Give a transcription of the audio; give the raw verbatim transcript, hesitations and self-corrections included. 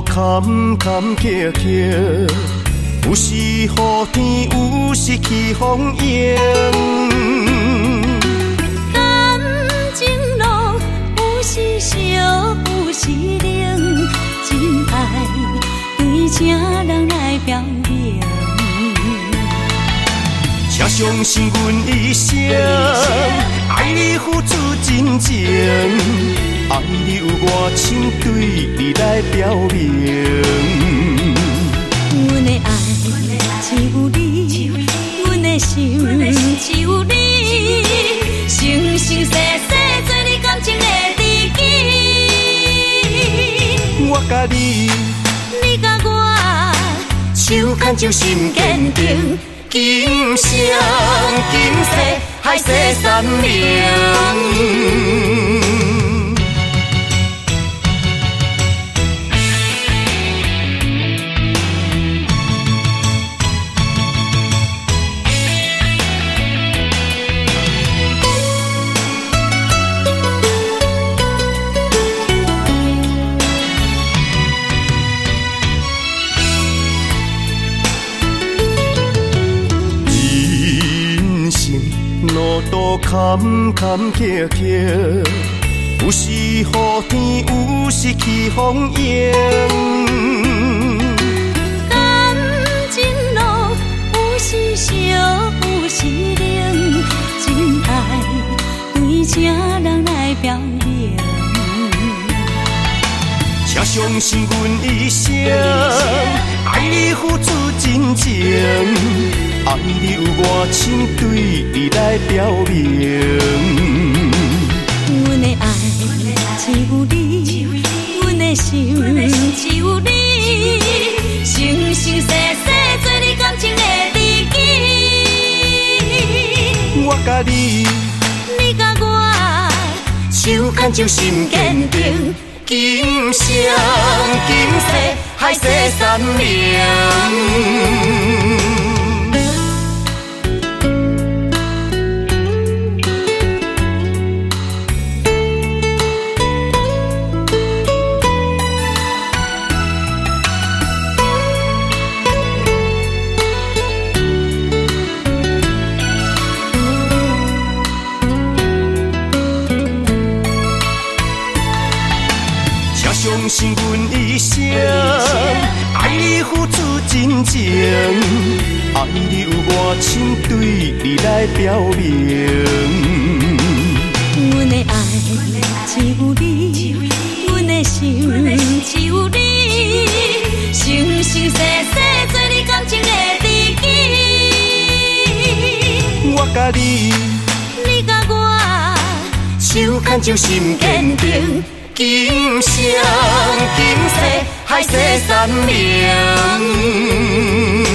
路坎坎坷坷，有时雨天，有时起风迎。 感情路有时烧，有时冷，真爱对正人来表明。 请相信阮一生，爱你付出真情，爱你有外深，对你来表明。 阮的爱只有你，阮的心只有你，生生世世做你感情的知己。 我甲你， 你甲我， 手牵手心坚定。今生今世海誓山盟。路途坎坎坷坷，有时雨天，有时起风迎。 感情路有时烧，有时冷，真爱对正人来表明。 请相信阮一生，爱你付出真情。爱你有外深，对你来表明。 阮的爱只有你，阮的心只有你，生生世世做你感情的知己。 我甲你， 你甲我， 手牵手心坚定。今生今世海誓山盟。相信阮一生，爱你付出真情，爱你有外深，对你来表明。 阮的爱只有你，阮的心只有你，生生世世做你感情的知己。 我甲你， 你甲我， 手牵手心坚定。今生今世海誓山盟。